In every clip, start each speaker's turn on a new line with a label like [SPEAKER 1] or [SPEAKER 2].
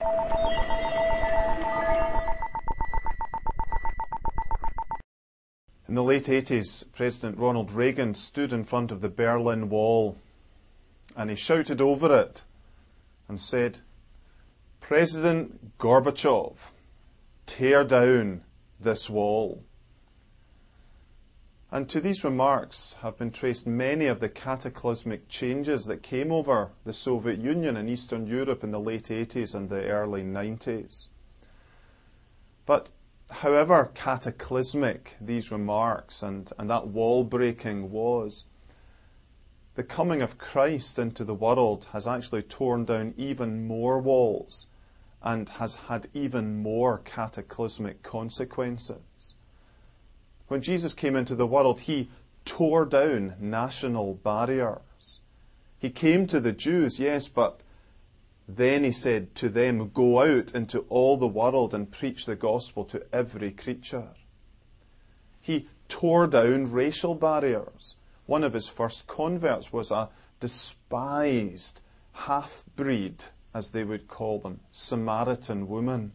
[SPEAKER 1] In the late 80s, President Ronald Reagan stood in front of the Berlin Wall and he shouted over it and said, "President Gorbachev, tear down this wall." And to these remarks have been traced many of the cataclysmic changes that came over the Soviet Union and Eastern Europe in the late 80s and the early 90s. But however cataclysmic these remarks and that wall breaking was, the coming of Christ into the world has actually torn down even more walls and has had even more cataclysmic consequences. When Jesus came into the world, he tore down national barriers. He came to the Jews, yes, but then he said to them, "Go out into all the world and preach the gospel to every creature." He tore down racial barriers. One of his first converts was a despised half-breed, as they would call them, Samaritan woman.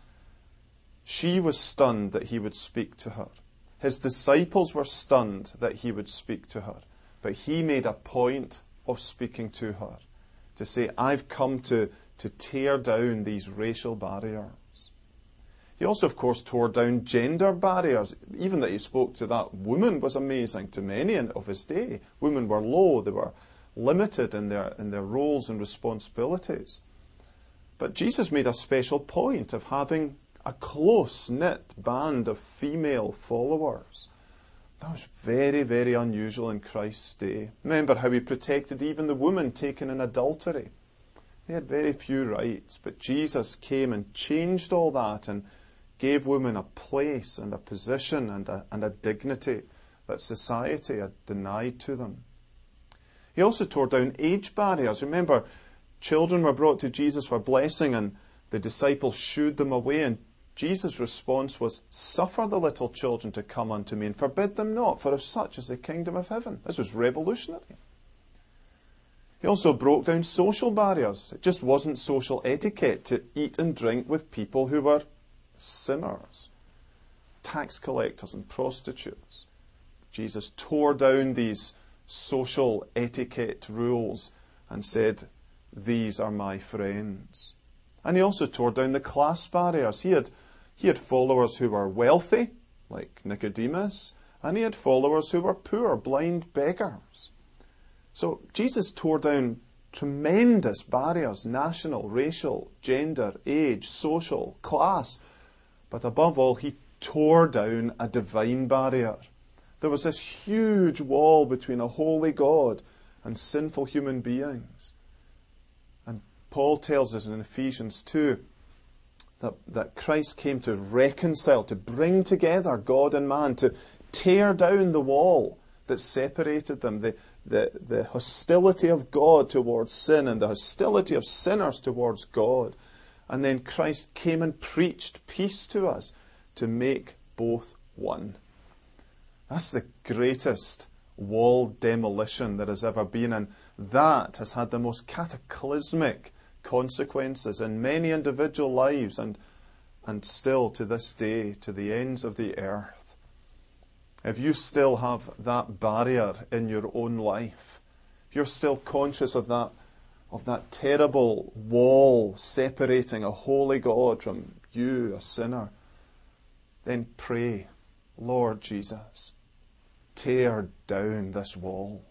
[SPEAKER 1] She was stunned that he would speak to her. His disciples were stunned that he would speak to her. But he made a point of speaking to her, to say, "I've come to tear down these racial barriers." He also, of course, tore down gender barriers. Even that he spoke to that woman was amazing to many of his day. Women were low, they were limited in their roles and responsibilities. But Jesus made a special point of having a close-knit band of female followers. That was very, very unusual in Christ's day. Remember how he protected even the woman taken in adultery. They had very few rights, but Jesus came and changed all that and gave women a place and a position and a dignity that society had denied to them. He also tore down age barriers. Remember, children were brought to Jesus for blessing and the disciples shooed them away, and Jesus' response was, "Suffer the little children to come unto me and forbid them not, for of such is the kingdom of heaven." This was revolutionary. He also broke down social barriers. It just wasn't social etiquette to eat and drink with people who were sinners, tax collectors and prostitutes. Jesus tore down these social etiquette rules and said, "These are my friends." And he also tore down the class barriers. He had followers who were wealthy, like Nicodemus, and he had followers who were poor, blind beggars. So Jesus tore down tremendous barriers, national, racial, gender, age, social, class. But above all, he tore down a divine barrier. There was this huge wall between a holy God and sinful human beings. And Paul tells us in Ephesians 2 that Christ came to reconcile, to bring together God and man, to tear down the wall that separated them, the hostility of God towards sin and the hostility of sinners towards God. And then Christ came and preached peace to us to make both one. That's the greatest wall demolition there has ever been, and that has had the most cataclysmic consequences in many individual lives and still to this day, to the ends of the earth. If you still have that barrier in your own life, if you're still conscious of that terrible wall separating a holy God from you, a sinner, then pray, "Lord Jesus, tear down this wall."